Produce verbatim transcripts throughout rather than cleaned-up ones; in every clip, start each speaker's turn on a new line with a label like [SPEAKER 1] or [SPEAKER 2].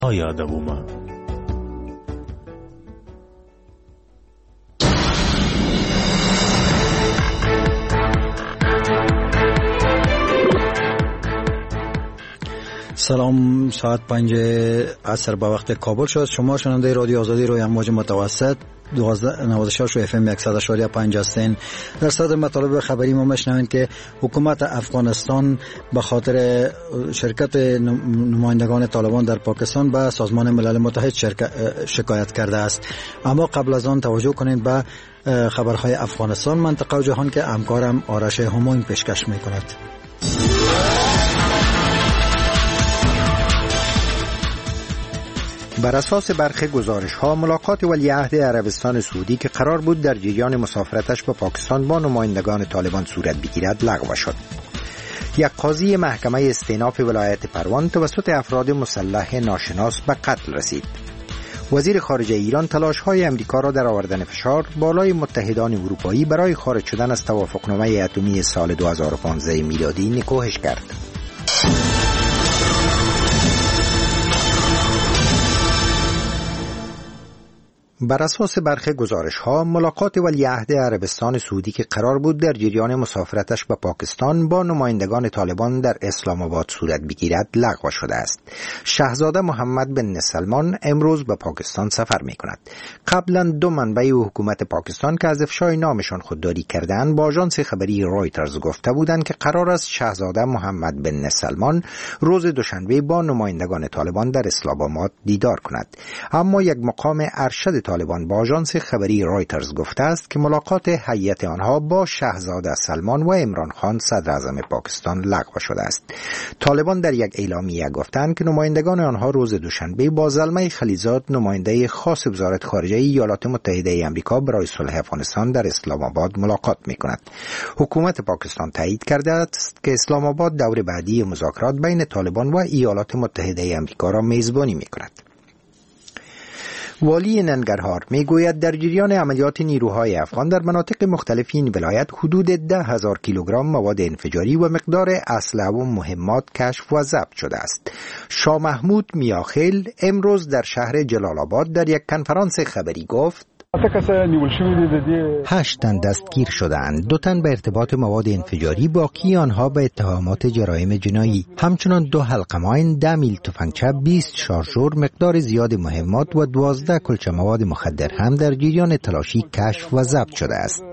[SPEAKER 1] یادبوما.
[SPEAKER 2] سلام، ساعت پنج عصر به وقت کابل شد. شما شنونده رادیو آزادی روی امواج متوسط دوازده نود و شش اف ام صد و شش پنج هستین. در صدر مطالب خبری ما میشنوید که حکومت افغانستان به خاطر شرکت نمایندگان طالبان در پاکستان به سازمان ملل متحد شکایت کرده است. اما قبل از آن توجه کنید به خبرهای افغانستان، منطقه و جهان که همکارم آرش هماین پیشکش میکند.
[SPEAKER 3] بر اساس برخی گزارش‌ها ملاقات ولیعهد عربستان سعودی که قرار بود در جریان مسافرتش به پاکستان با نمایندگان طالبان صورت بگیرد لغو شد. یک قاضی محکمه استئناف ولایت پروان توسط افراد مسلح ناشناس به قتل رسید. وزیر خارجه ایران تلاش‌های امریکا را در آوردن فشار بالای متحدان اروپایی برای خارج شدن از توافقنامه اتمی سال دو هزار و پانزده میلادی نکوهش کرد. بر اساس برخی گزارش‌ها ملاقات ولیعهد عربستان سعودی که قرار بود در جریان مسافرتش به پاکستان با نمایندگان طالبان در اسلام آباد صورت بگیرد لغو شده است. شاهزاده محمد بن سلمان امروز به پاکستان سفر می‌کند. قبلا دو منبع حکومت پاکستان که از افشای نامشان خودداری کردند با آژانس خبری رویترز گفته بودند که قرار است شاهزاده محمد بن سلمان روز دوشنبه با نمایندگان طالبان در اسلام آباد دیدار کند. اما یک مقام ارشد طالبان با آژانس خبری رویترز گفته است که ملاقات هیئت آنها با شاهزاده سلمان و عمران خان صدر اعظم پاکستان لغو شده است. طالبان در یک اعلامیه گفتند که نمایندگان آنها روز دوشنبه با زلمه خلیزاد نماینده خاص وزارت خارجه ایالات متحده آمریکا برای صلح افغانستان در اسلام آباد ملاقات می‌کند. حکومت پاکستان تایید کرده است که اسلام آباد دور بعدی مذاکرات بین طالبان و ایالات متحده آمریکا را میزبانی می‌کند. والی ننگرهار میگوید در جریان عملیات نیروهای افغان در مناطق مختلف این ولایت حدود ده هزار کیلوگرم مواد انفجاری و مقدار اسلحه و مهمات کشف و ضبط شده است. شاه محمود میاخیل امروز در شهر جلال آباد در یک کنفرانس خبری گفت هشت تن دستگیر شدند، دو تن به ارتباط مواد انفجاری، باقی آنها به اتهامات جرایم جنایی. همچنان دو حلقه ماین، ده میل تفنگچه، بیست شارژور، مقدار زیاد مهمات و دوازده کلچه مواد مخدر هم در جریان تلاشی کشف و ضبط شده است.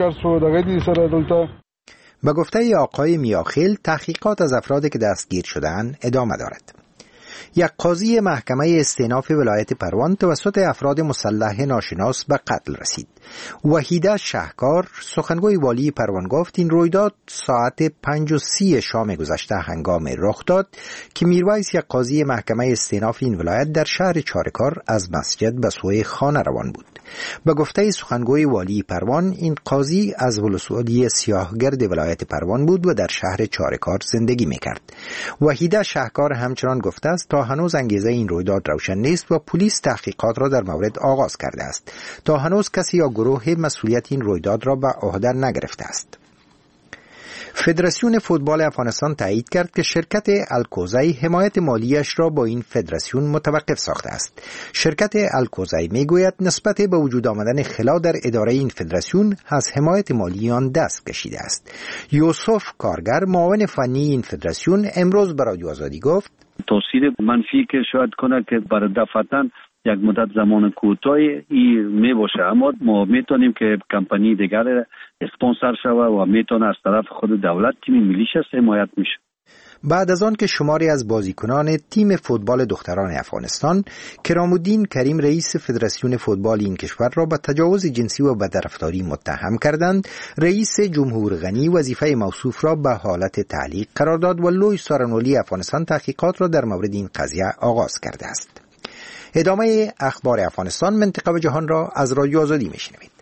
[SPEAKER 3] به گفته آقای میاخیل تحقیقات از افرادی که دستگیر شدند ادامه دارد. یک قاضی محکمه استئناف ولایت پروان توسط افراد مسلح ناشناس به قتل رسید. وحیده شهکار سخنگوی والی پروان گفت این رویداد ساعت پنج و سی شام گذشته هنگام رخ داد که میرویس یک قاضی محکمه استئناف این ولایت در شهر چارکار از مسجد به سوی خانه روان بود. به گفته سخنگوی والی پروان این قاضی از ولسوالی سیاهگرد ولایت پروان بود و در شهر چارکار زندگی میکرد. وحیده شهکار همچنان گفته است تا هنوز انگیزه این رویداد روشن نیست و پلیس تحقیقات را در مورد آغاز کرده است. تا هنوز کسی یا گروه مسئولیت این رویداد را به عهده نگرفته است. فدراسیون فوتبال افغانستان تایید کرد که شرکت الکوزی حمایت مالیش را با این فدراسیون متوقف ساخته است. شرکت الکوزی میگوید نسبت به وجود آمدن خلا در اداره این فدراسیون از حمایت مالی آن دست کشیده است. یوسف کارگر معاون فنی این فدراسیون امروز به رادیو آزادی گفت
[SPEAKER 4] تاثیر منفی که شاید کنه که برای دفعتاً یک مدت زمان کوتاهی ای می باشه، اما ما میتونیم که کمپانی دیگر اسپانسر شوه و میتونه از طرف خود دولت تیم ملیش حمایت میشه.
[SPEAKER 3] بعد از آن که شماری از بازیکنان تیم فوتبال دختران افغانستان کرامالدین کریم رئیس فدراسیون فوتبال این کشور را به تجاوز جنسی و بدرفتاری متهم کردند، رئیس جمهور غنی وظیفه موصوف را به حالت تعلیق قرار داد و لوی سارنولی افغانستان تحقیقات را در مورد این قضیه آغاز کرده است. ادامه اخبار افغانستان، منطقه و جهان را از رادیو آزادی میشنوید.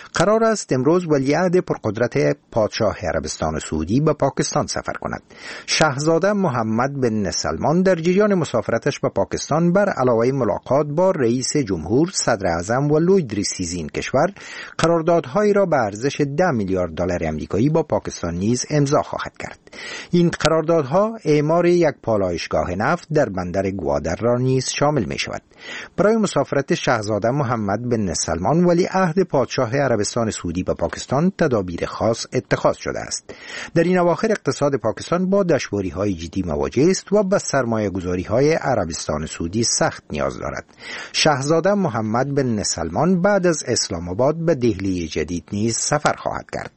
[SPEAKER 3] قرار است امروز ولیعهد پرقدرت پادشاه عربستان سعودی به پاکستان سفر کند. شاهزاده محمد بن سلمان در جریان مسافرتش به پاکستان بر علاوه ملاقات با رئیس جمهور، صدر اعظم و لوید ریسیزی این کشور، قراردادهایی را به ارزش ده میلیارد دلار آمریکایی با پاکستان نیز امضا خواهد کرد. این قراردادها اعمار یک پالایشگاه نفت در بندر گوادر را نیز شامل می شود. برای مسافرت شاهزاده محمد بن سلمان ولیعهد پادشاه عربستان سعودی به پاکستان تدابیر خاص اتخاذ شده است. در این اواخر اقتصاد پاکستان با دشواری‌های جدی مواجه است و به سرمایه‌گذاری‌های عربستان سعودی سخت نیاز دارد. شاهزاده محمد بن سلمان بعد از اسلام آباد به دهلی جدید نیز سفر خواهد کرد.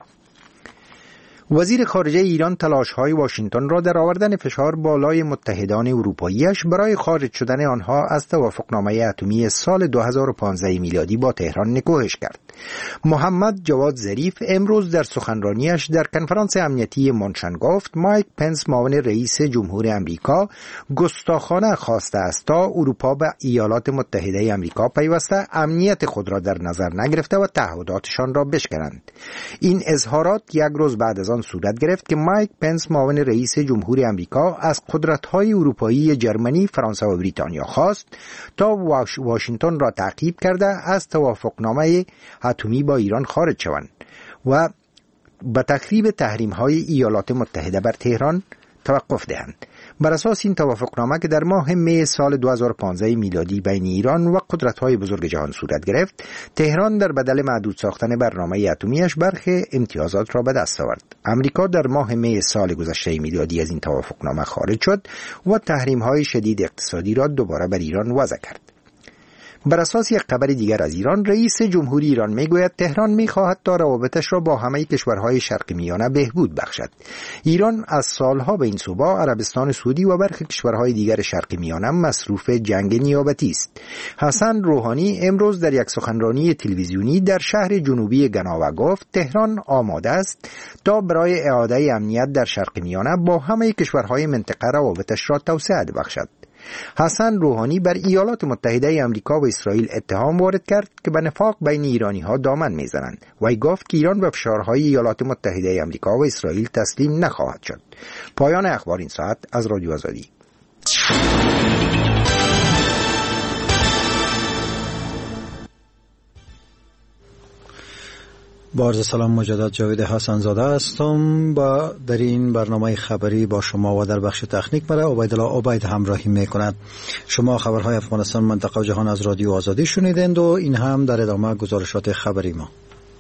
[SPEAKER 3] وزیر خارجه ایران تلاش‌های واشنگتن را در آوردن فشار بالای متحدان اروپایی‌اش برای خارج شدن آنها از توافقنامه اتمی سال دو هزار و پانزده میلادی با تهران نکوهش کرد. محمد جواد ظریف امروز در سخنرانیش در کنفرانس امنیتی منشن گفت مایک پنس معاون رئیس جمهور امریکا گستاخانه خواسته است تا اروپا به ایالات متحده امریکا پیوسته امنیت خود را در نظر نگرفته و تعهداتشان را بشکنند. این اظهارات یک روز بعد از آن صورت گرفت که مایک پنس معاون رئیس جمهور امریکا از قدرت‌های اروپایی جرمنی، فرانسه و بریتانیا خواست تا واشنگتن را تعقیب کرده از توافقنامه اتمی با ایران خارج شوند و به تخریب تحریم‌های ایالات متحده بر تهران توقف دهند. بر اساس این توافقنامه که در ماه می سال دو هزار و پانزده میلادی بین ایران و قدرت‌های بزرگ جهان صورت گرفت، تهران در بدل محدود ساختن برنامه اتمیش برخی امتیازات را به دست آورد. امریکا در ماه می سال گذشته میلادی از این توافقنامه خارج شد و تحریم‌های شدید اقتصادی را دوباره بر ایران وضع کرد. بر اساس یک خبر دیگر از ایران، رئیس جمهوری ایران میگوید تهران میخواهد تا روابطش را با همه کشورهای شرق میانه بهبود بخشد. ایران از سالها به این صوبا، عربستان سعودی و برخی کشورهای دیگر شرق میانه مصروف جنگ نیابتی است. حسن روحانی امروز در یک سخنرانی تلویزیونی در شهر جنوبی گناوه گفت تهران آماده است تا برای اعاده امنیت در شرق میانه با همه کشورهای منطقه روابطش را توسعه بخشد. حسن روحانی بر ایالات متحده آمریکا و اسرائیل اتهام وارد کرد که به نفاق بین ایرانی ها دامن میزنند. وی گفت که ایران به فشارهای ایالات متحده آمریکا و اسرائیل تسلیم نخواهد شد. پایان اخبار این ساعت از رادیو آزادی.
[SPEAKER 2] با عرض سلام مجدد جاوید حسن زاده هستم. با در این برنامه خبری با شما و در بخش تکنیک برای عبیدالله عبید همراهی میکند. شما خبرهای افغانستان، منطقه و جهان از رادیو آزادی شنیدند و این هم در ادامه گزارشات خبری ما.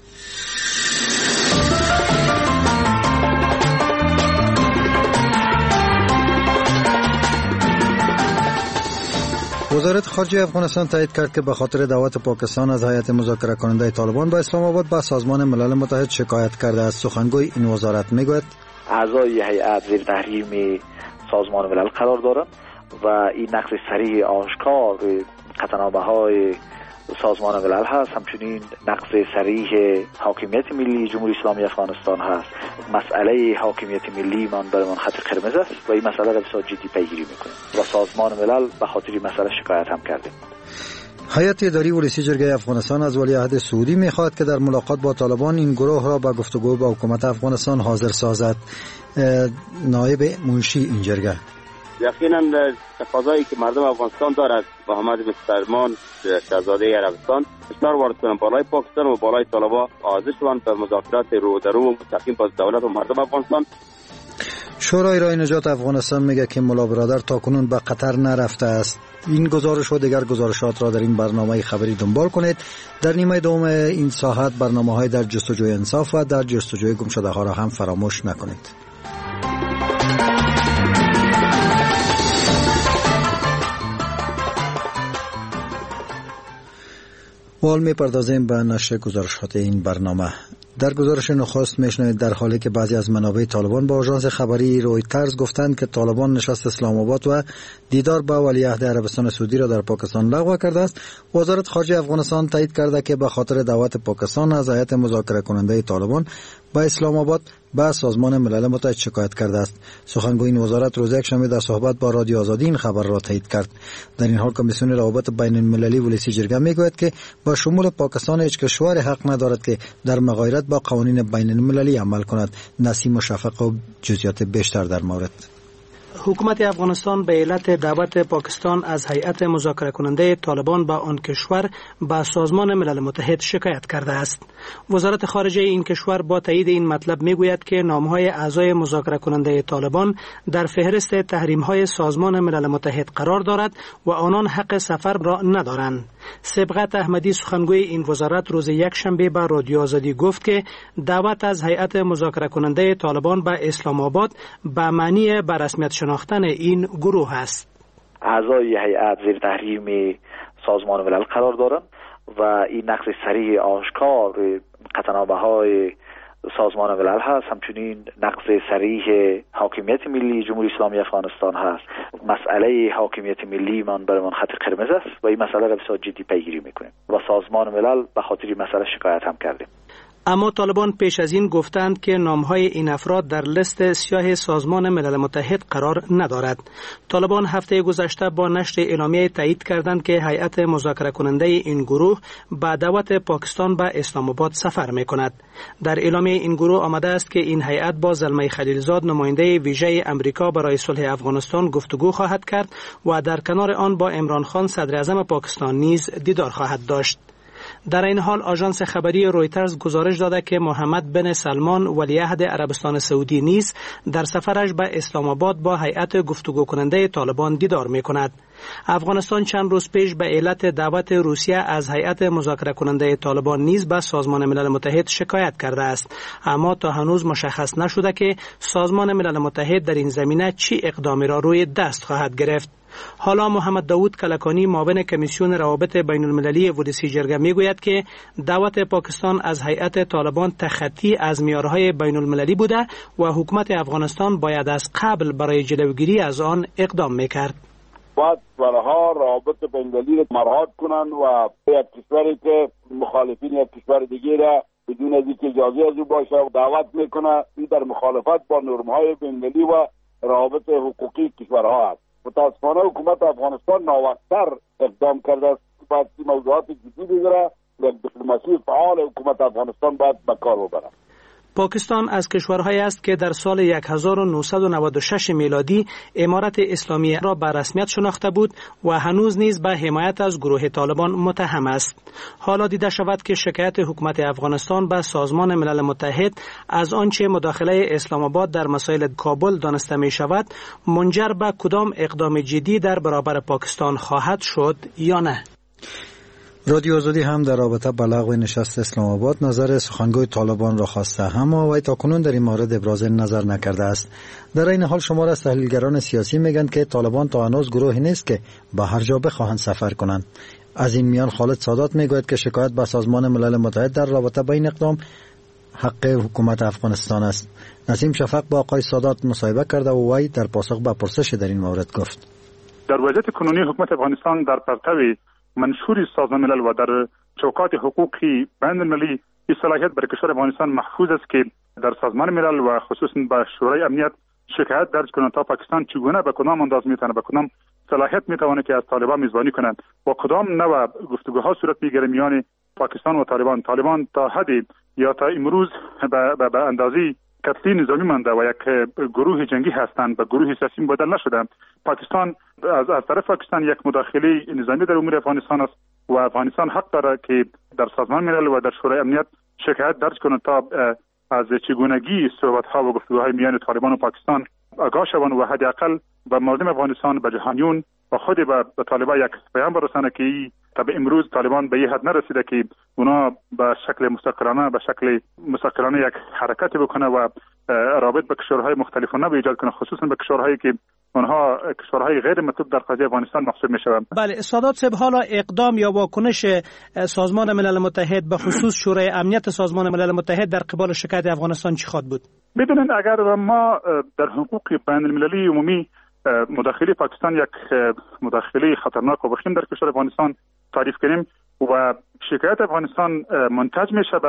[SPEAKER 2] وزارت خارجه افغانستان تایید کرد که به خاطر دعوت پاکستان از هیئت مذاکره کننده طالبان به اسلام آباد به سازمان ملل متحد شکایت کرده است. سخنگوی این وزارت میگوید
[SPEAKER 1] اعضای هیئت زیر تحریم سازمان ملل قرار دارند و این نقض صریح آشکار قطعنامه‌های سازمان ملل هست، همچنین نقض صریح حاکمیت ملی جمهوری اسلامی افغانستان هست. مسئله حاکمیت ملی من برای من خط قرمز است و این مسئله را بسیار جدی پیگیری میکنیم و سازمان ملل به خاطر این مسئله شکایت هم کرده.
[SPEAKER 2] هیئت اداری و رئیس جرگه افغانستان از ولیعهد سعودی میخواد که در ملاقات با طالبان این گروه را به گفتگو با حکومت افغانستان حاضر سازد. نایب منشی این جرگه:
[SPEAKER 5] یقینا تقاضایی که مردم افغانستان دارد با محمد بن سلمان شاهزاده عربستان فشار وارد کنند بالای پاکستان و بالای طالبان حاضر شوند به مذاکرات رو در رو مستقیم با دولت و مردم افغانستان.
[SPEAKER 2] شورای رای نجات افغانستان میگه که ملا برادر تاکنون به قطر نرفته است. این گزارش و دیگر گزارشات را در این برنامه خبری دنبال کنید. در نیمه دوم این ساعت برنامه‌های در جستجوی انصاف و در جستجوی گمشده ها را هم فراموش نکنید. حال می‌پردازیم به نشر گزارشات این برنامه. در گزارش نخست میشنوید در حالی که بعضی از منابع طالبان با آژانس خبری رویترز گفتند که طالبان نشست اسلام آباد و دیدار با ولیعهد عربستان سعودی را در پاکستان لغو کرده است. وزارت خارجه افغانستان تایید کرده که به خاطر دعوت پاکستان از هیئت مذاکره کننده طالبان به اسلام آباد به سازمان ملل متحد شکایت کرده است. سخنگوی این وزارت روز یکشنبه در صحبت با رادیو آزادی این خبر را تایید کرد. در این حال کمیسیون روابط بین المللی ولسی جرگه میگوید که با شمول پاکستان هیچ کشور حق ندارد که در مغایرت با قوانین بین المللی عمل کند. نسیم مشفق و جزئیات بیشتر در مورد.
[SPEAKER 6] حکومت افغانستان به علت دعوت پاکستان از هیئت مذاکره کننده طالبان با آن کشور به سازمان ملل متحد شکایت کرده است. وزارت خارجه این کشور با تایید این مطلب میگوید که نامهای اعضای مذاکره کننده طالبان در فهرست تحریم‌های سازمان ملل متحد قرار دارد و آنان حق سفر را ندارند. سبقت احمدی سخنگوی این وزارت روز یکشنبه به رادیو آزادی گفت که دعوت از هیئت مذاکره کننده طالبان به اسلام آباد به معنی به رسمیت شناختن این گروه است.
[SPEAKER 1] اعضای هیئت زیر تحریم سازمان ملل قرار دارند و این نقض صریح آشکار قطعنامه‌های سازمان ملل هست، همچنین نقض صریح حاکمیت ملی جمهوری اسلامی افغانستان هست. مسئله حاکمیت ملی من برای من خط قرمز است و این مسئله را بسیار جدی پیگیری میکنیم و سازمان ملل به خاطر این مسئله شکایت هم کردیم.
[SPEAKER 6] اما طالبان پیش از این گفتند که نامهای این افراد در لیست سیاه سازمان ملل متحد قرار ندارد. طالبان هفته گذشته با نشر اعلامیه تایید کردند که هیئت مذاکره کننده این گروه با دعوت پاکستان به اسلام آباد سفر می کند. در اعلامیه این گروه آمده است که این هیئت با زلمه خلیلزاد نماینده ویژه امریکا برای صلح افغانستان گفتگو خواهد کرد و در کنار آن با عمران خان صدر اعظم پاکستان نیز دیدار خواهد داشت. در این حال آژانس خبری رویترز گزارش داده که محمد بن سلمان ولیعهد عربستان سعودی نیز در سفرش به اسلام آباد با هیئت گفتگو کننده طالبان دیدار می کند. افغانستان چند روز پیش به علت دعوت روسیه از هیئت مذاکره کننده طالبان نیز به سازمان ملل متحد شکایت کرده است، اما تا هنوز مشخص نشده که سازمان ملل متحد در این زمینه چی اقدامی را روی دست خواهد گرفت. حالا محمد داوود کلکانی معاون کمیسیون روابط بین المللی ودسی جرگه میگوید که دعوت پاکستان از هیئت طالبان تخطی از معیارهای بین المللی بوده و حکومت افغانستان باید از قبل برای جلوگیری از آن اقدام میکرد.
[SPEAKER 7] باید کشورها روابط بین المللی مراعات کنند و یک کشوری که مخالفین یک کشور دیگه را بدون از اینکه اجازه از او باشه دعوت میکنه، این در مخالفت با نرم‌های بین المللی و روابط حقوقی کشورها است. متاسفانه حکومت افغانستان ناوقت‌تر اقدام کرده است. باید موضوعات جدی بگیره و دیپلماسی فعال حکومت افغانستان باید به کار ببره.
[SPEAKER 6] پاکستان از کشورهایی است که در سال هزار و نهصد و نود و شش میلادی امارت اسلامی را به رسمیت شناخته بود و هنوز نیز به حمایت از گروه طالبان متهم است. حالا دیده شود که شکایت حکومت افغانستان به سازمان ملل متحد از آنچه مداخله اسلام آباد در مسائل کابل دانسته می شود منجر به کدام اقدام جدی در برابر پاکستان خواهد شد یا نه.
[SPEAKER 2] رادیو آزادی هم در رابطه با لغو نشست اسلام آباد نظر سخنگوی طالبان را خواسته، اما وی تاکنون در این مورد ابراز نظر نکرده است. در این حال شمار از تحلیلگران سیاسی میگن که طالبان تا هنوز گروهی نیست که به هر جا بخواهند سفر کنند. از این میان خالد سادات میگوید که شکایت به سازمان ملل متحد در رابطه با این اقدام حق حکومت افغانستان است. نسیم شفق با آقای سادات مصاحبه کرده و وی در پاسخ به پرسش در این مورد گفت:
[SPEAKER 8] در وضعیت کنونی حکومت افغانستان در پرتو منشور سازمان ملل و در چوکات حقوقی بین المللی این صلاحیت برای کشور افغانستان محفوظ است که در سازمان ملل و خصوصا به شورای امنیت شکایت درج کنند تا پاکستان چگونه به کدام انداز میتونه به کدام صلاحیت میتونه که از طالبان میزبانی کنند و کدام نوع گفتگوها صورت میگیره میان پاکستان و طالبان. طالبان تا حدی یا تا امروز به به اندازی کتلی نظامی مانده و یک گروه جنگی هستند، به گروه سیاسی بدل نشده. پاکستان از از طرف پاکستان یک مداخله نظامی در امور افغانستان است و افغانستان حق دارد که در سازمان ملل و در شورای امنیت شکایت درج کند تا از چگونگی صحبت‌ها و گفتگوهای میان طالبان و پاکستان آگاه شوند و حداقل به مردم افغانستان، به جهانیون و خود به طالبان یک پیام برسانه که تا به امروز طالبان به این حد نرسیده که اونا به شکل مستقلانه به شکل مستقلانه یک حرکت بکنه و رابط به کشورهای مختلفانه به ایجاد کنه، خصوصا به کشورهایی که اونها کشورهای غیر مطلوب در قضیه افغانستان محسوب میشوند.
[SPEAKER 6] بله سادات صاحب، حالا اقدام یا واکنش سازمان ملل متحد به خصوص شورای امنیت سازمان ملل متحد در قبال شکایت افغانستان چی خواهد بود؟
[SPEAKER 8] ببینید، اگر ما در حقوق بین المللی عمومی مداخله پاکستان یک مداخله خطرناک و وخیم در کشور افغانستان تعریف کنیم و شکایت افغانستان منتج میشه به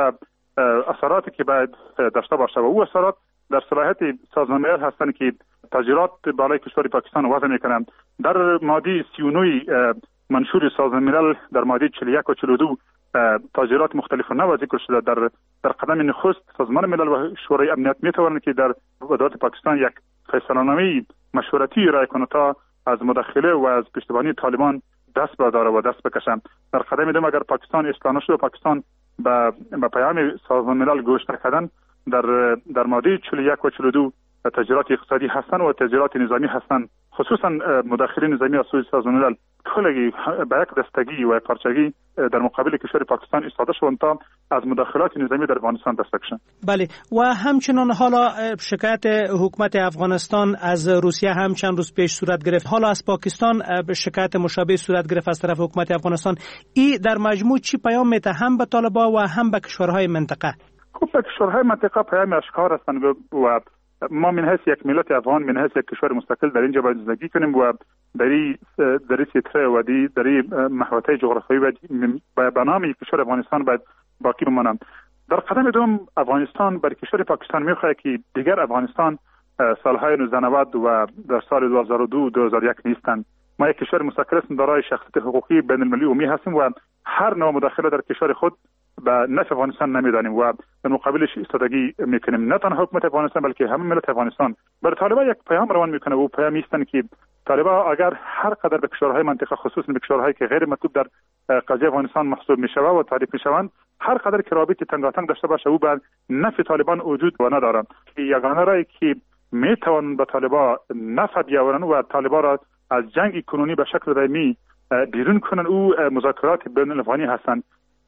[SPEAKER 8] اثراتی که باید داشته باشه و او اثرات در صلاحیت سازمان ملل هستند که تاجرات بالای کشور پاکستان وضع میکنند. در ماده سی و نه منشور سازمان ملل در ماده چهل و یک و چهل و دو تاجرات مختلف نوع ذکر شده. در در قدم نخست سازمان ملل و شورای امنیت میتوانند که در دولت پاکستان یک فیصله‌نامه مشورتی ارائه کنند تا از مداخله و از پشتیبانی طالبان دست برداره و دست بکشند. در قدم دوم اگر پاکستان اصلاح نشد و پاکستان به به پیام سازمان ملل گوش نکردن، در در ماده چهل و یک و چهل و دو تاجرات اقتصادی هستند و تاجرات نظامی هستند، خصوصا مداخله نظامی از سوی سازمان ملل کلگی به یک دستگی و پارچگی در مقابل کشور پاکستان ایستاده شوند تا از مداخلات نظامی در افغانستان دست بکشند.
[SPEAKER 6] بله، و همچنان حالا شکایت حکومت افغانستان از روسیه هم چند روز پیش صورت گرفت، حالا از پاکستان شکایت مشابه صورت گرفت از طرف حکومت افغانستان. این در مجموع چی پیام میده هم به طالبان و هم به کشورهای منطقه؟
[SPEAKER 8] خب به کشورهای منطقه پیام اشکار هستند و ما من حیث یک ملت افغان، من حیث یک کشور مستقل در اینجا باید زندگی کنیم و در این در این سیطره و در این محوطه جغرافیایی و به نام کشور افغانستان باید باقی بمانم. در قدم دوم افغانستان بر کشور پاکستان میخواهد که دیگر افغانستان سالهای نوزده نود و در سال دو هزار و دو دو هزار و یک نیستند. ما یک کشور مستقل هستیم، دارای شخصیت حقوقی بین المللی عمومی هستیم و هر نوع مداخله در کشور خود به نفع افغانستان نمیدانیم و در مقابلش ایستادگی میکنیم. نه تنها حکومت افغانستان بلکه همه ملت افغانستان. بر طالبان یک پیام روان میکنه و پیام است که طالبان اگر هر قدر به کشورهای منطقه، خصوصا به کشورهایی که غیر مطلوب در قضیه افغانستان محسوب میشوند و تعریف میشوند، هر قدر که رابطه تنگاتنگ داشته باشه او بر نفع طالبان وجود و ندارد. یگانه رایی که میتوان به طالبان نفع بیاورند و طالبان را از جنگ کنونی به شکل دائمی بیرون کنند او مذاکرات بین الافغانی هستند.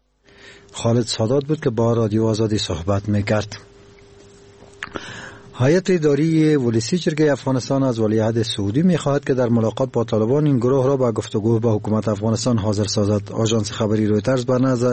[SPEAKER 2] خالد سادات بود که با رادیو آزادی صحبت میکرد. هیئت اداری ولسی جرگه افغانستان از ولیعهد سعودی میخواهد که در ملاقات با طالبان این گروه را با گفتگو با حکومت افغانستان حاضر سازد. آژانس خبری رویترز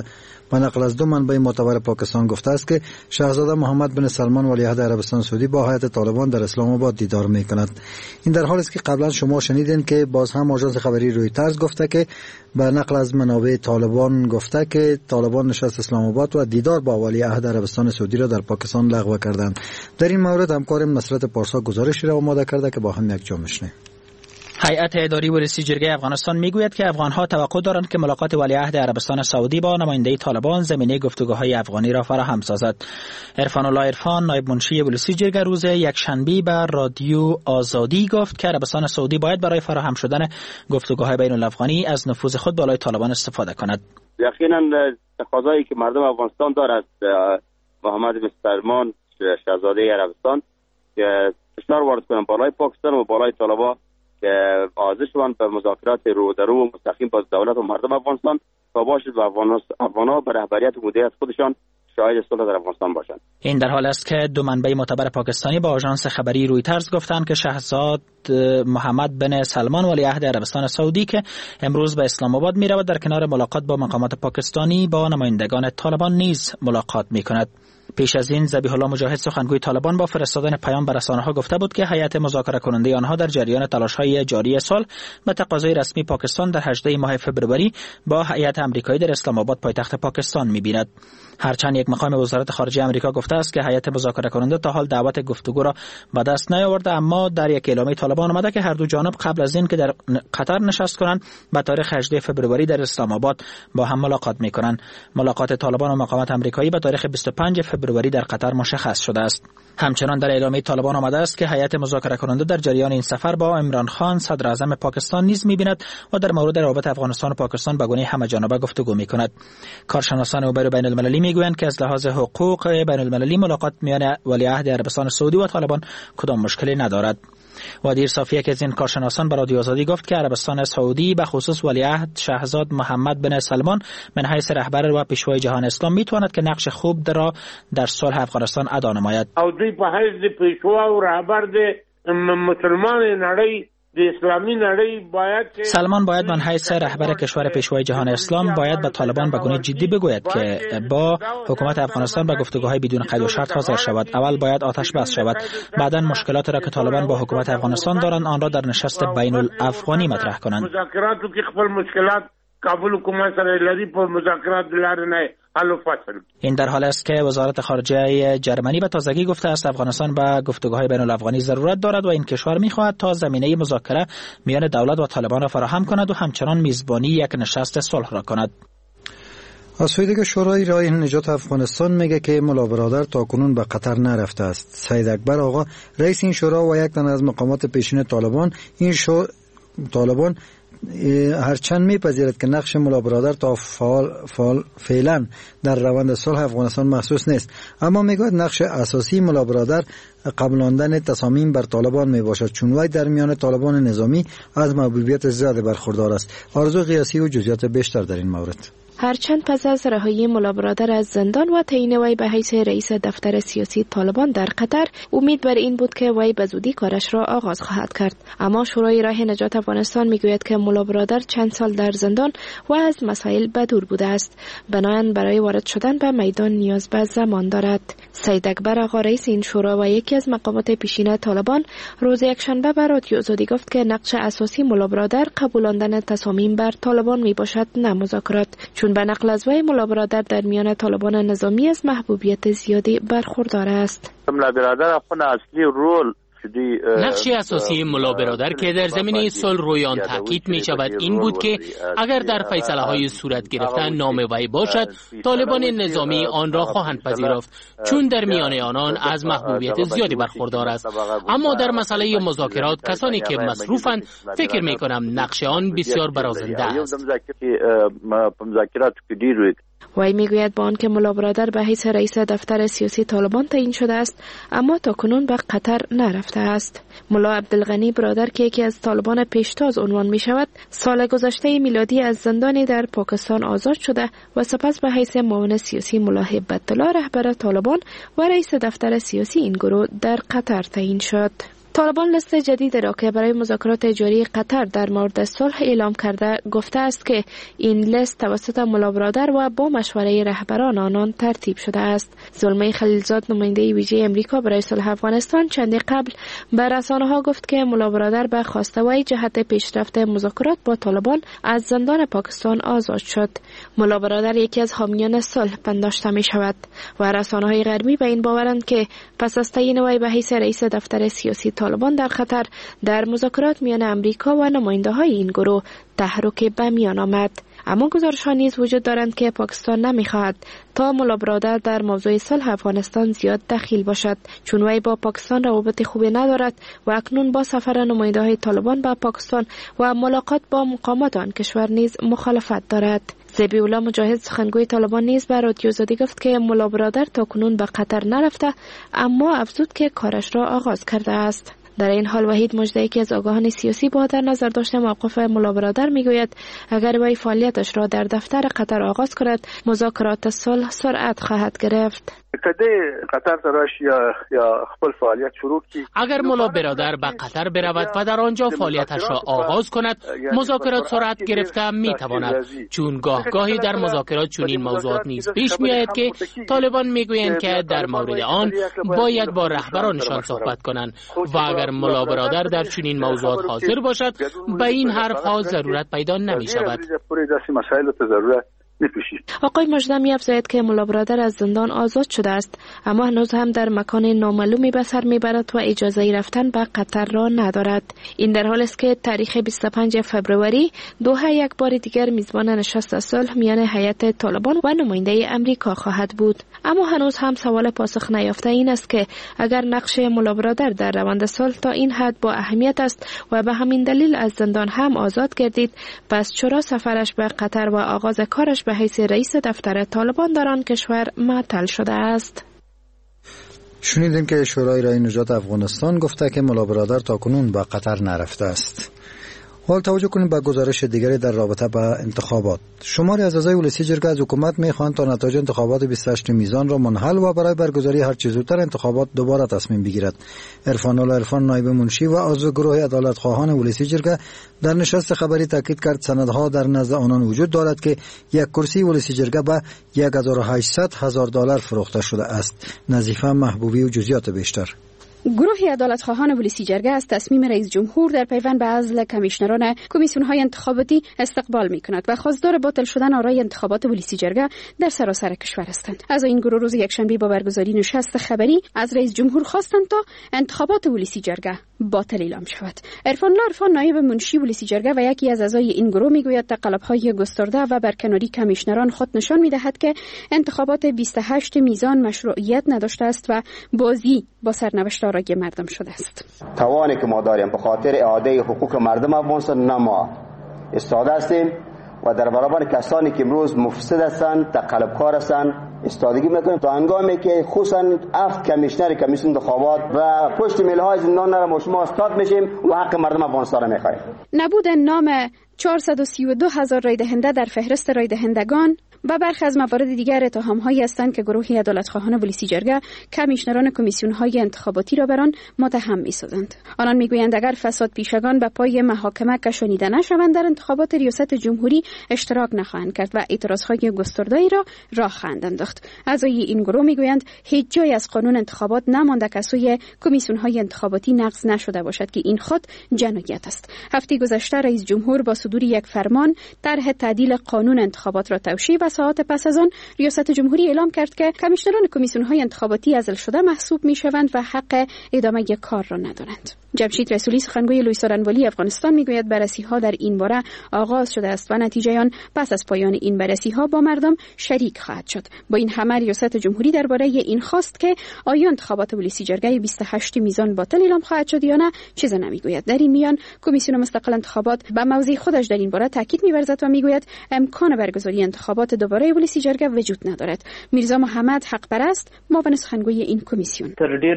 [SPEAKER 2] به نقل از دو منبع معتبر پاکستان گفته است که شاهزاده محمد بن سلمان ولیعهد عربستان سعودی با هیئت طالبان در اسلام آباد دیدار میکند. این در حالی است که قبلا شما شنیدین که باز هم آژانس خبری رویترز گفته که به نقل از منابع طالبان گفته که طالبان نشست اسلام آباد و دیدار با ولیعهد عربستان سعودی را در پاکستان لغو کردند. در این مورد همکارم نصرت پارسا گزارشی را آماده کرده که با هم یک جا میشنویم.
[SPEAKER 9] هیئت اداری ولسی جرگه افغانستان میگوید که افغانها توقع دارند که ملاقات ولیعهد عربستان سعودی با نماینده طالبان زمینه گفتگوهای افغانی را فراهم سازد. عرفان الله عرفان نایب منشی ولسی جرگه روز یکشنبه بر رادیو آزادی گفت که عربستان سعودی باید برای فراهم شدن گفتگوهای بین الافغانی از نفوذ خود بالای طالبان استفاده کند.
[SPEAKER 5] یقینا تقاضایی که مردم افغانستان دارد محمد بن سلمان شاهزاده عربستان که فشار وارد کنند بالای پاکستان و بالای طالبان که حاضر شوند به مذاکرات رو در رو مستقیم با دولت و مردم افغانستان تا باشد و افغان‌ها به رهبریت و مدیریت خودشان شاهد صلح در افغانستان باشند.
[SPEAKER 9] این در حال است که دو منبع معتبر پاکستانی با آژانس خبری رویترز گفتند که شاهزاده محمد بن سلمان ولیعهد عربستان سعودی که امروز به اسلام آباد می‌رود در کنار ملاقات با مقامات پاکستانی با نمایندگان طالبان نیز ملاقات می‌کند. پیش از این ذبیح الله مجاهد سخنگوی طالبان با فرستادن پیام به رسانه‌ها گفته بود که هیئت مذاکره کننده آنها در جریان تلاش‌های جاری سال به تقاضای رسمی پاکستان در هجدهم ماه فوریه با هیئت آمریکایی در اسلام آباد پایتخت پاکستان می‌بیند. هرچند یک مقام وزارت خارجه آمریکا گفته است که هیئت مذاکره کننده تا حال دعوت گفتگو را به دست نیاورده، اما در یک اعلامیه طالبان آمده که هر دو جانب قبل از این که در قطر نشست کنند به تاریخ هجدهم فوریه در اسلام آباد با هم ملاقات می‌کنند. ملاقات طالبان و مقامات آمریکایی به تاریخ بیست و پنجم فوریه در قطر مشخص شده است. همچنان در اعلامیه طالبان آمده است که هیئت مذاکره کننده در جریان این سفر با عمران خان صدر اعظم پاکستان نیز می‌بیند و در مورد روابط افغانستان و پاکستان به گونه همه‌جانبه گفتگو می‌کند. کارشناسان امور بین المللی می‌گویند که از لحاظ حقوق بین المللی ملاقات میان ولیعهد عربستان سعودی و طالبان کدام مشکلی ندارد. و دیر صافیه که از این کارشناسان به رادیو آزادی گفت که عربستان سعودی به خصوص ولیعهد شاهزاده محمد بن سلمان من حیث رهبر و پیشوای جهان اسلام میتواند که نقش خوب در در صلح افغانستان ادا نماید.
[SPEAKER 10] او دوی په حیث پیشوا و رهبر د مسلمان نړۍ د اسلامي نړۍ باید
[SPEAKER 9] سلمان باید من حیث رهبر کشور پیشوای جهان اسلام باید به طالبان به گونه جدی بگوید که با حکومت افغانستان به گفتگوهای بدون قید و شرط حاضر شود. اول باید آتش بس شود، بعدا مشکلات را که طالبان با حکومت افغانستان دارند آن را در نشست بین الافغانی مطرح کنند.
[SPEAKER 10] مذاکراتو کې خپل مشکلات کابل حکومت سره لري په مذاکرات لار نه حل و فصل.
[SPEAKER 9] این در حال است که وزارت خارجه جرمنی به تازگی گفته است افغانستان به گفتگوهای بین الافغانی ضرورت دارد و این کشور می‌خواهد تا زمینه مذاکره میان دولت و طالبان را فراهم کند و همچنان میزبانی یک نشست صلح را کند.
[SPEAKER 2] از سوی دیگه شورای رای نجات افغانستان میگه که ملا برادر تاکنون به قطر نرفته است. سید اکبر آقا رئیس این شورا و یک تن از مقامات پیشین طالبان این شو طالبان هرچند میپذیرد که نقش ملا برادر تا فعال فعال فعلا در روند صلح افغانستان محسوس نیست، اما میگوید نقش اساسی ملا برادر قبولاندن تصامیم بر طالبان میباشد، چون وی در میان طالبان نظامی از محبوبیت زیاد برخوردار است. آرزو قیاسی و جزئیات بیشتر در این مورد.
[SPEAKER 11] هرچند پس از رهایی ملا برادر از زندان و تعیین وی به حیث رئیس دفتر سیاسی طالبان در قطر، امید بر این بود که وی به زودی کارش را آغاز خواهد کرد، اما شورای راه نجات افغانستان میگوید که ملا برادر چند سال در زندان و از مسائل بدور بوده است، بنابراین برای وارد شدن به میدان نیاز به زمان دارد. سید اکبر آقا رئیس این شورا و یکی از مقامات پیشین طالبان روز یکشنبه به رادیو آزادی گفت که نقش اساسی ملا برادر قبولاندن تصامیم بر طالبان میباشد نه مذاکرات، چون به نقل از وی ملا برادر در میان طالبان نظامی از محبوبیت زیادی برخوردار است.
[SPEAKER 12] ملا برادر خپل اصلی رول
[SPEAKER 13] نقش اساسی ملا برادر که در زمینه صلح روی آن تاکید می شود این بود که اگر در فیصله های صورت گرفتن نام وی باشد طالبان نظامی آن را خواهند پذیرفت، چون در میان آنان از محبوبیت زیادی برخوردار است. اما در مسئله مذاکرات کسانی که مصروفند فکر می کنم نقش آن بسیار برازنده است.
[SPEAKER 11] وی میگوید با آنکه ملا برادر به حیث رئیس دفتر سیاسی طالبان تعیین شده است، اما تاکنون به قطر نرفته است. ملا عبدالغنی برادر که یکی از طالبان پیشتاز عنوان می شود، سال گذشته میلادی از زندانی در پاکستان آزاد شده و سپس به حیث معاون سیاسی ملا هیبت الله رهبر طالبان و رئیس دفتر سیاسی این گروه در قطر تعیین شد. طالبان لیست جدید را که برای مذاکرات جاری قطر در مورد صلح اعلام کرده گفته است که این لیست توسط ملا برادر و با مشوره رهبران آنان ترتیب شده است. زلمه خلیلزاد نماینده ویژه امریکا برای صلح افغانستان چندی قبل به رسانه‌ها گفت که ملا برادر به خواسته وی جهت پیشرفت مذاکرات با طالبان از زندان پاکستان آزاد شد. ملا برادر یکی از حامیان صلح پنداشته می شود و رسانه‌های غربی به این باورند که پس از تعیین وی به حیث رئیس دفتر سیاسی طالبان در قطر در مذاکرات میان امریکا و نماینده های این گروه تحرک به میان آمد. اما گزارش ها نیز وجود دارند که پاکستان نمیخواهد تا ملا برادر در موضوع صلح افغانستان زیاد دخیل باشد، چون وی با پاکستان روابط خوبی ندارد و اکنون با سفر نماینده های طالبان به پاکستان و ملاقات با مقامات آن کشور نیز مخالفت دارد. ذبیح الله مجاهد سخنگوی طالبان نیز به رادیو آزادی گفت که ملا برادر تاکنون به قطر نرفته، اما افزود که کارش را آغاز کرده است. در این حال وحید مجدی که از آگاهان سیاسی با در نظر داشته موقف ملا برادر میگوید اگر وی فعالیتش را در دفتر قطر آغاز کند مذاکرات صلح سرعت خواهد گرفت.
[SPEAKER 12] قطر تراش یا یا خپل فعالیت شروع کی
[SPEAKER 13] اگر ملا برادر به قطر برود و در آنجا فعالیتش را آغاز کند مذاکرات سرعت گرفته می تواند، چون گاه گاهی در مذاکرات چنین موضوعات نیز پیش می آید که طالبان میگویند که در مورد آن باید با رهبرانشان صحبت کنند و اگر ملا برادر در چنین موضوعات حاضر باشد به این حرف ها ضرورت پیدا نمی شود.
[SPEAKER 11] آقای مجدی می افزاید که ملا برادر از زندان آزاد شده است، اما هنوز هم در مکان نامعلومی به سر میبرد و اجازه رفتن به قطر را ندارد. این در حال است که تاریخ بیست و پنجم فوریه دوحه یک بار دیگر میزبان نشست صلح میان هیئت طالبان و نماینده امریکا خواهد بود. اما هنوز هم سوال پاسخ نیافته این است که اگر نقش ملا برادر در روند صلح تا این حد با اهمیت است و به همین دلیل از زندان هم آزاد گردید، پس چرا سفرش به قطر و آغاز کارش به حیث رئیس دفتر طالبان در آن کشور معطل شده است؟
[SPEAKER 2] شنیدیم که شورای رای نجات افغانستان گفته که ملا برادر تاکنون به قطر نرفته است. حال توجه کنیم به گزارش دیگری در رابطه با انتخابات. شماری از اعضای ولسی جرگه از حکومت می‌خواهند تا نتایج انتخابات بیست و هشتم میزان را منحل و برای برگزاری هر چه زودتر انتخابات دوباره تصمیم بگیرد. عرفان الله عرفان نایب منشی و عضو گروه عدالت خواهان ولسی جرگه در نشست خبری تاکید کرد سندها در نزد آنان وجود دارد که یک کرسی ولسی جرگه به یک هزار و هشتصد هزار دلار فروخته شده است. نظیفه محبوبی و جزئیات بیشتر.
[SPEAKER 14] گروه عدالتخواهان ولسی جرگه از تصمیم رئیس جمهور در پیوند به عزل کمیشنران کمیسیون‌های انتخاباتی استقبال می‌کند و خواستار باطل شدن آرای انتخابات ولسی جرگه در سراسر کشور هستند. از این گروه روز یکشنبه با برگزاری نشست خبری از رئیس جمهور خواستند تا انتخابات ولسی جرگه باطل اعلام شود. عرفان الله عرفان نایب منشی ولسی جرگه و یکی از اعضای این گروه میگوید تقلب‌های گسترده و برکناری کمیشنران خود نشان می‌دهد که انتخابات بیست و هشت میزان مشروعیت نداشته است و بازی با سرنوشت آرای مردم شده است.
[SPEAKER 15] توانی که ما داریم به خاطر اعاده حقوق مردم افغانستان نه ما استاده هستیم و در برابر کسانی که امروز مفسد هستند، تقلبکار هستند استادگی میکنیم تا هنگامی که خصوصا افت کمیشنر کمیسیون انتخابات و پشت میله های زندان نرم و شما استاد میشیم و حق مردم افغانستان را میخواهیم.
[SPEAKER 14] نبود نام چهارصد و سی و دو هزار رای دهنده در فهرست رای دهندگان و برخی از موارد دیگر اتهام‌هایی هستند که گروه عدالتخواهان ولسی جرگه کمیشنران کمیسیون‌های انتخاباتی را بر آن متهم می‌سازند. آنان می‌گویند اگر فساد پیشگان به پای محاکمه کشانیده نشوند در انتخابات ریاست جمهوری اشتراک نخواهند کرد و اعتراض‌های گسترده‌ای را راه خواهند انداخت. اعضای این گروه می‌گویند هیچ جای از قانون انتخابات نمانده که سوی کمیسیون‌های انتخاباتی نقض نشده باشد که این خود جنایت است. هفته گذشته رئیس جمهور با صدور یک فرمان طرح تعدیل قانون انتخابات را توشیح و ساعات پس از آن ریاست جمهوری اعلام کرد که کمیشنران کمیسیون‌های انتخاباتی عزل شده محسوب می‌شوند و حق ادامه کار را ندارند. جمشید رسولی سخنگوی لوی سارنوالی افغانستان میگوید بررسی‌ها در این باره آغاز شده است و نتیجه آن پس از پایان این بررسی‌ها با مردم شریک خواهد شد. با این همه ریاست جمهوری درباره این خواست که آیا انتخابات ولسی جرگه بیست و هشت میزان باطل اعلام خواهد شد یا نه چیزی نمیگوید. در این میان کمیسیون مستقل انتخابات به موضع خودش در این باره تاکید می‌ورزد و میگوید امکان برگزاری انتخابات دوباره ولسی جرگه وجود ندارد. میرزا محمد حق پرست معاون سخنگوی این کمیسیون: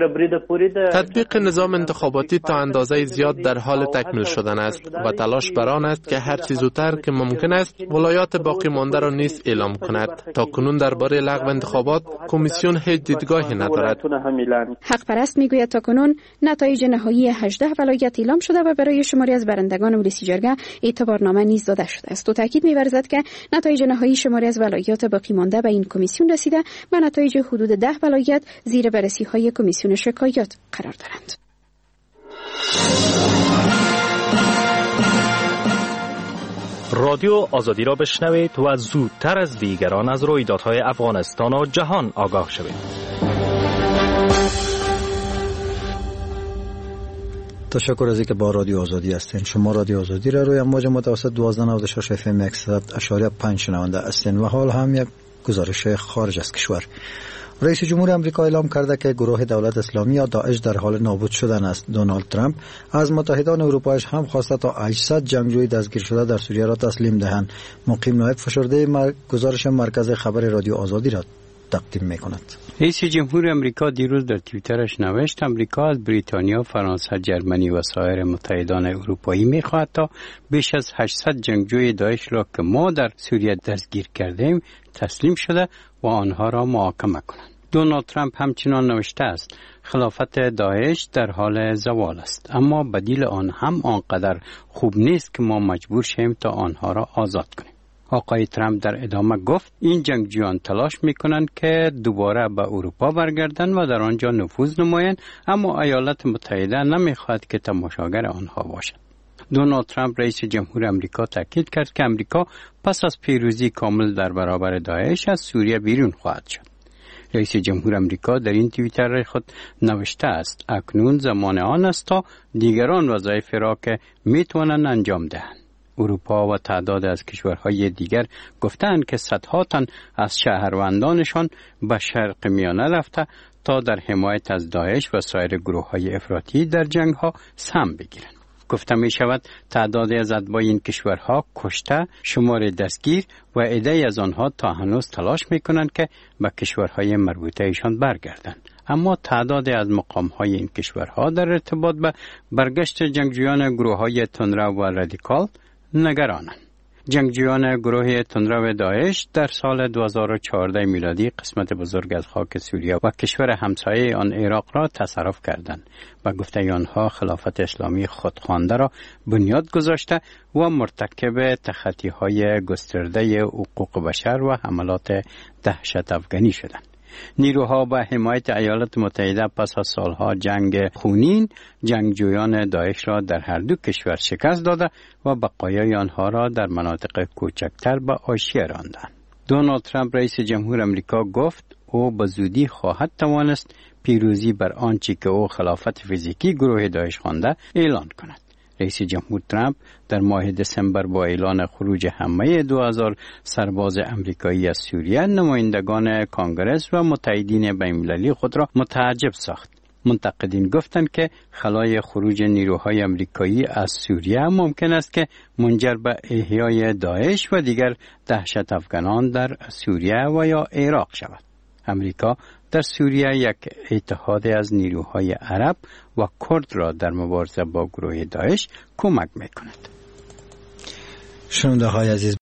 [SPEAKER 16] تطبیق نظام انتخاباتی تا اندازه زیاد در حال تکمیل شدن است و تلاش بر آن است که هر چه زودتر که ممکن است ولایات باقی مانده را نیز اعلام کند. تا کنون درباره لغو انتخابات کمیسیون هیچ دیدگاهی ندارد.
[SPEAKER 14] حق پرست میگوید تا کنون نتایج نهایی هجده ولایت اعلام شده و برای شماری از برندگان ولسی جرگه اعتبارنامه نیز داده شده است. و تاکید می‌ورزد که نتایج نهایی شماری از ولایات باقی مانده به این کمیسیون رسیده و نتایج حدود ده ولایت زیر بررسی‌های کمیسیون شکایات قرار دارند.
[SPEAKER 17] رادیو آزادی را بشنوید و زودتر از دیگران از رویدادهای افغانستان و جهان آگاه شوید.
[SPEAKER 2] تشکر از اینکه با رادیو آزادی هستین. شما رادیو آزادی را روی امواج متوسط دوازده نود و شش اف ام صد و پنج شنونده هستین و حال هم یک گزارش خارج از کشور. رئیس جمهور آمریکا اعلام کرده که گروه دولت اسلامی یا داعش در حال نابود شدن است. دونالد ترامپ از متحدان اروپایش هم خواسته تا هشتصد جنگجوی دستگیر شده در سوریه را تسلیم دهند. مقیم نایب فشرده مر... گزارش مرکز خبر رادیو آزادی را تقدیم می‌کند.
[SPEAKER 18] رئیس جمهور آمریکا دیروز در توییترش نوشت آمریکا از بریتانیا، فرانسه، جرمنی و سایر متحدان اروپایی می‌خواهد تا بیش از هشتصد جنگجوی داعش را که ما در سوریه دستگیر کردیم تسلیم شده و آنها را محاکمه کنند. دونالد ترامپ همچنان نوشته است خلافت داعش در حال زوال است، اما بدیل آن هم آنقدر خوب نیست که ما مجبور شیم تا آنها را آزاد کنیم. آقای ترامپ در ادامه گفت این جنگجویان تلاش میکنند که دوباره به اروپا برگردند و در آنجا نفوذ نمایند، اما ایالات متحده نمیخواهد که تماشاگر آنها باشد. دونالد ترامپ رئیس جمهور آمریکا تاکید کرد که آمریکا پس از پیروزی کامل در برابر داعش از سوریه بیرون خواهد شد. رئیس جمهور آمریکا در این توییتر خود نوشته است اکنون زمان آن است تا دیگران وظایف را که میتوانند انجام دهند. اروپا و تعداد از کشورهای دیگر گفتند که صدها تن از شهروندانشان به شرق میانه رفته تا در حمایت از داعش و سایر گروه‌های افراطی در جنگ‌ها سهم بگیرند. گفته می شود تعدادی از اتباع این کشورها کشته، شمار دستگیر و عده‌ای از آنها تا هنوز تلاش می کنند که به کشورهای مربوطه ایشان برگردند. اما تعدادی از مقام‌های این کشورها در ارتباط به برگشت جنگجویان گروه‌های تندرو و رادیکال نگرانند. جنگجویان گروه تندرو داعش در سال دو هزار و چهارده میلادی قسمت بزرگ از خاک سوریه و کشور همسایه آن عراق را تصرف کردند و گفته آنها خلافت اسلامی خودخوانده را بنیاد گذاشته و مرتکب تخطی‌های گسترده حقوق بشر و حملات دهشت افغانی شدند. نیروها با حمایت ایالات متحده پس از سالها جنگ خونین جنگجویان داعش را در هر دو کشور شکست داده و بقایای آنها را در مناطق کوچکتر به حاشیه راندند. دونالد ترامپ رئیس جمهور امریکا گفت او به زودی خواهد توانست پیروزی بر آنچه که او خلافت فیزیکی گروه داعش خوانده اعلان کند. رئیس جمهور ترامپ در ماه دسامبر با اعلان خروج همه دو هزار سرباز امریکایی از سوریه نمایندگان کانگرس و متحدین بین‌المللی خود را متعجب ساخت. منتقدین گفتند که خلای خروج نیروهای امریکایی از سوریه ممکن است که منجر به احیای داعش و دیگر دهشت افغانان در سوریه و یا عراق شود. امریکا در سوریه یک اتحاد از نیروهای عرب و کرد را در مبارزه با گروه داعش کمک می‌کند.
[SPEAKER 2] شنونده های عزیز،